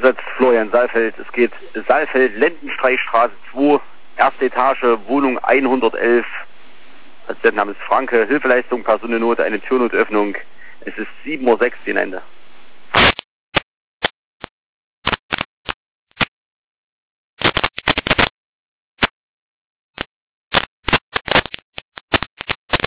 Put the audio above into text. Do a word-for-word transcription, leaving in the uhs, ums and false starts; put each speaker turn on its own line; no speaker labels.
Einsatz Florian Saalfeld. Es geht Saalfeld, Lendenstreichstraße zwei, erste Etage, Wohnung hundertelf. Patientenname ist Franke, Hilfeleistung, Personennot, eine Türnotöffnung. Es ist sieben Uhr sechs, die Ende.